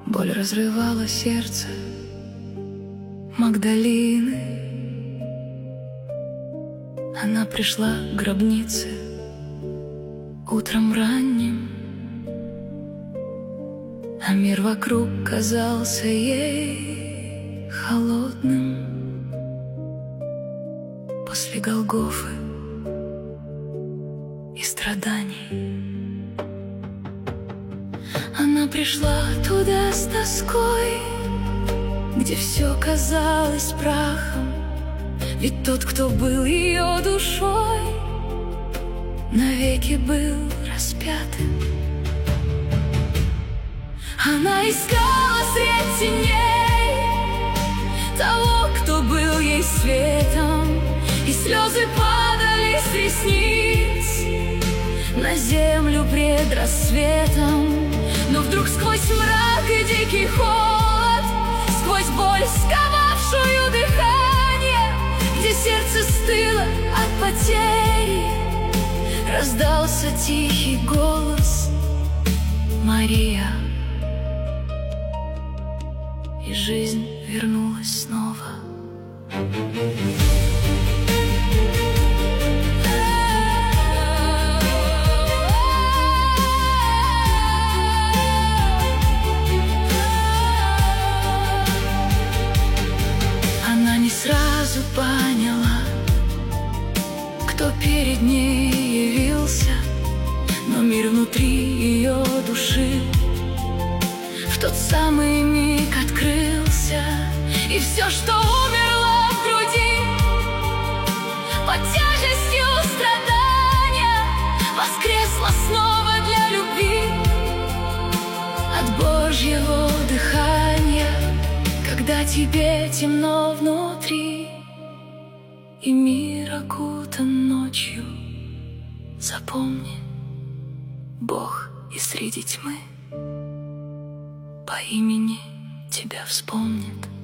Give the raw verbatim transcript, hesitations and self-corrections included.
Боль разрывала сердце Магдалины. Она пришла к гробнице утром ранним, а мир вокруг казался ей холодным. После Голгофы и страданий она пришла туда с тоской, где все казалось прахом, ведь тот, кто был ее душой, навеки был распятым. Она искала средь теней того, кто был ей светом, и слезы падали с ресниц на землю пред рассветом. Но вдруг сквозь мрак и дикий холод, сквозь боль, сковавшую дыхание, где сердце стыло от потери, раздался тихий голос: Мария. И жизнь вернулась снова. Она не сразу поняла, кто перед ней явился, но мир внутри ее души в тот самый миг открылся, и все, что умерло в груди под тяжестью страдания, воскресло снова для любви от Божьего дыхания. Когда тебе темно внутри и мир окутан ночью, запомни, Бог и среди тьмы по имени тебя вспомнит.